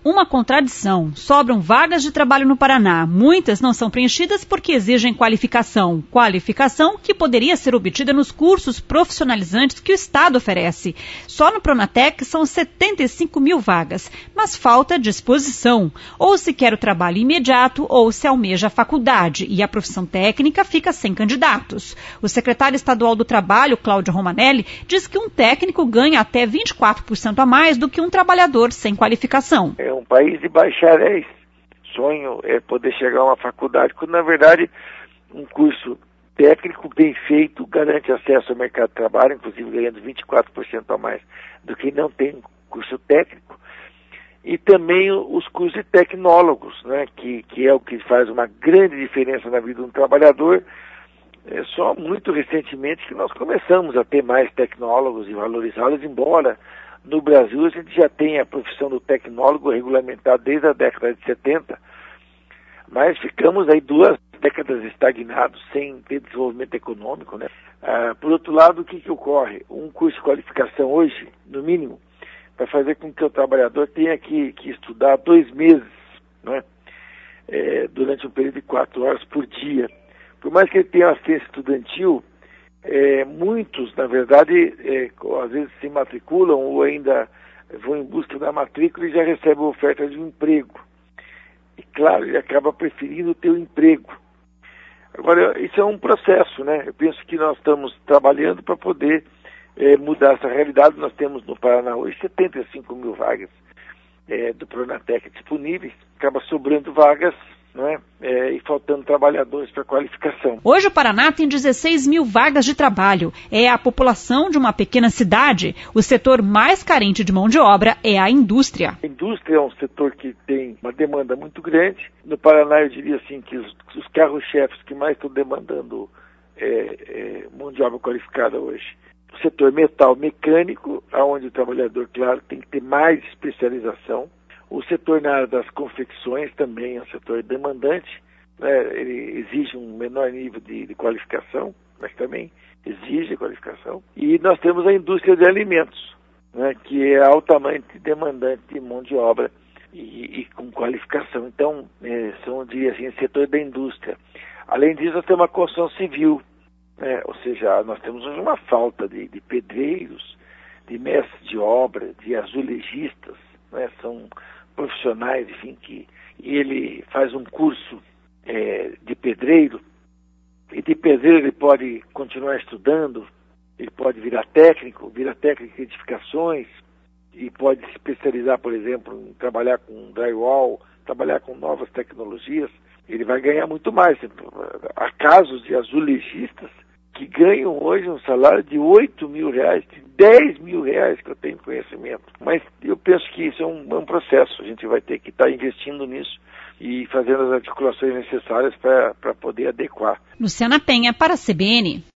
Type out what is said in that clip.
uma contradição. Sobram vagas de trabalho no Paraná. Muitas não são preenchidas porque exigem qualificação. Qualificação que poderia ser obtida nos cursos profissionalizantes que o Estado oferece. Só no Pronatec são 75 mil vagas, mas falta disposição. Ou se quer o trabalho imediato ou se almeja a faculdade e a profissão técnica fica sem candidatos. O secretário estadual do Trabalho, Cláudio Romanelli, diz que um técnico ganha até 24% a mais do que um trabalhador sem qualificação. É um país de bacharéis. Sonho é poder chegar a uma faculdade, quando na verdade um curso técnico bem feito garante acesso ao mercado de trabalho, inclusive ganhando 24% a mais do que não tem curso técnico. E também os cursos de tecnólogos, né, que é o que faz uma grande diferença na vida de um trabalhador. É só muito recentemente que nós começamos a ter mais tecnólogos e valorizá-los, embora no Brasil a gente já tenha a profissão do tecnólogo regulamentada desde a década de 70, mas ficamos aí 2 décadas estagnados, sem ter desenvolvimento econômico, né? Por outro lado, o que ocorre? Um curso de qualificação hoje, no mínimo, vai fazer com que o trabalhador tenha que estudar 2 meses, né? Durante um período de 4 horas por dia. Por mais que ele tenha assistência estudantil, muitos, na verdade, às vezes se matriculam ou ainda vão em busca da matrícula e já recebem a oferta de um emprego. E, claro, ele acaba preferindo ter um emprego. Agora, isso é um processo, né? Eu penso que nós estamos trabalhando para poder mudar essa realidade. Nós temos no Paraná hoje 75 mil vagas do Pronatec disponíveis. Acaba sobrando vagas, né? E faltando trabalhadores para qualificação. Hoje o Paraná tem 16 mil vagas de trabalho. É a população de uma pequena cidade. O setor mais carente de mão de obra é a indústria. A indústria é um setor que tem uma demanda muito grande. No Paraná eu diria assim que os carros-chefes que mais estão demandando mão de obra qualificada hoje. O setor metal mecânico, onde o trabalhador, claro, tem que ter mais especialização. O setor na área das confecções também é um setor demandante, né? Ele exige um menor nível de qualificação, mas também exige qualificação. E nós temos a indústria de alimentos, né? Que é altamente demandante de mão de obra e com qualificação. Então, são, diria assim, o setor da indústria. Além disso, nós temos a construção civil, né? Ou seja, nós temos hoje uma falta de pedreiros, de mestres de obra, de azulejistas, né? São profissionais, enfim, que ele faz um curso de pedreiro, e de pedreiro ele pode continuar estudando, ele pode virar técnico em edificações, e pode se especializar, por exemplo, em trabalhar com drywall, trabalhar com novas tecnologias. Ele vai ganhar muito mais. Há casos de azulejistas que ganham hoje um salário de 8 mil reais, de 10 mil reais, que eu tenho conhecimento. Mas eu penso que isso é um processo. A gente vai ter que estar investindo nisso e fazendo as articulações necessárias para poder adequar. Luciana Penha, para a CBN.